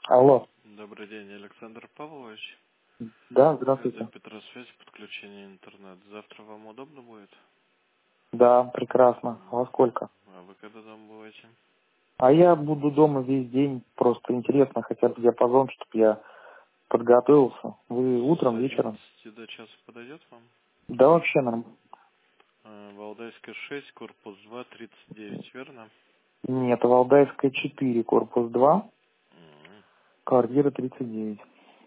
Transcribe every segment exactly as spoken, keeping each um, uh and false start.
Алло. Добрый день, Александр Павлович. Да, Это здравствуйте. Петросвязь, подключение интернет. Завтра вам удобно будет? Да, прекрасно. А во сколько? А вы когда там будете? А я буду дома весь день. Просто интересно, хотя бы диапазон, чтобы я подготовился. Вы С утром, вечером? одиннадцати до часа подойдет вам? Да, вообще нормально. А, Валдайская шесть, корпус два, тридцать девять, верно? Нет, Валдайская четыре, корпус два, М, квартира тридцать девять.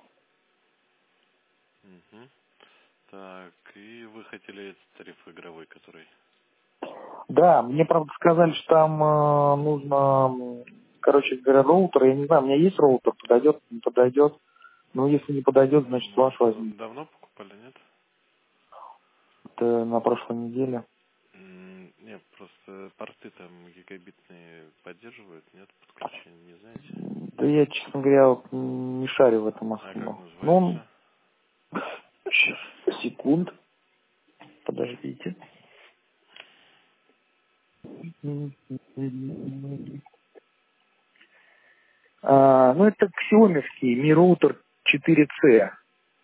мгм. Так, и вы хотели этот тариф игровой, который... Да, мне, правда, сказали, что там э, нужно, м, короче говоря, роутер. Я не знаю, у меня есть роутер, подойдет, не подойдет. Ну, если не подойдет, значит, Ну, ваш это возьму. давно покупали, нет? Это на прошлой неделе. М, Нет, просто порты там гигабитные поддерживают, нет, подключения, не знаете? Да я, честно говоря, вот м, не шарю в этом А как особо. Ну, называется? сейчас, секунд, подождите. А, ну, это ксиомовский Mi Router четыре си.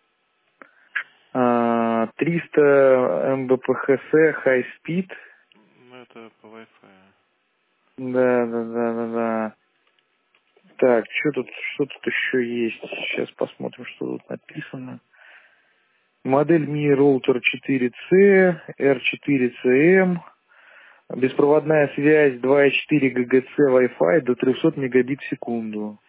А, триста Mbps High Speed. Ну, это по Wi-Fi. Да, да, да, да, да. Так, что тут, что тут еще есть? Сейчас посмотрим, что тут написано. Модель Mi Router четыре си, эр четыре си эм. Беспроводная связь два и четыре ГГц Wi-Fi до трехсот мегабит в секунду.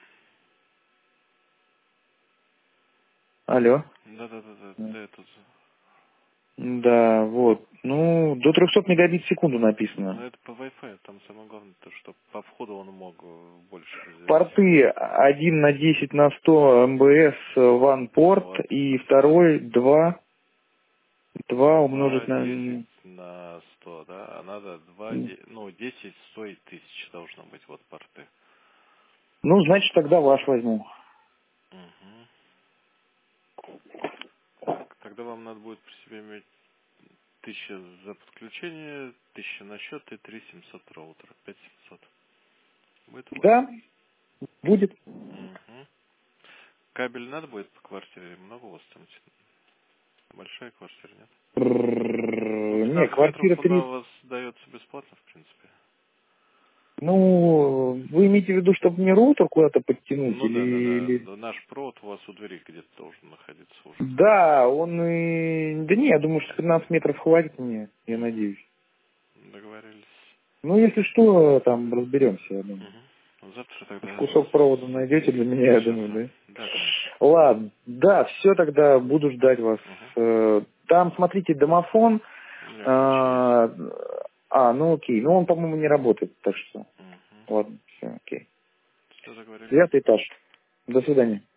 Алло. Да-да-да, да, это... Да, вот. Ну, до трехсот мегабит в секунду Ну, написано. это по Wi-Fi, там самое главное, то, что по входу он мог э, больше взять. Порты один на десять на сто МБС One порт Вот. и второй два два Два умножить на... десять на сто, да? А надо два, ну, десять, сто и тысяча должно быть, вот порты. Ну, значит, тогда ваш возьму. Угу. Так, тогда вам надо будет при себе иметь тысяча за подключение, тысяча на счет и три семьсот роутера, пять семьсот. Будет у вас? Да, будет. Угу. Кабель надо будет по квартире? Много у вас там? Большая квартира, нет? Ну, Не, пятнадцать метров квартира она три. у вас дается бесплатно, в принципе. Ну, вы имеете в виду, чтобы мне роутер куда-то подтянуть Ну да, да, или... да. или... Да, наш провод у вас у двери где-то должен находиться уже. Да, он и... Да не, я думаю, что пятнадцать метров хватит мне, я надеюсь. Угу. Договорились. Ну, если что, там разберемся, я думаю. Угу. Завтра тогда Кусок провода найдете для меня, я думаю, свяжемся. да? Да, конечно. Ладно, да, все, тогда буду ждать вас. Угу. Э, Там, смотрите, домофон. У меня ключи есть. А, а, ну окей, ну он, по-моему, не работает, так что, Угу. ладно, все, окей. Все договорились. Девятый этаж. До свидания.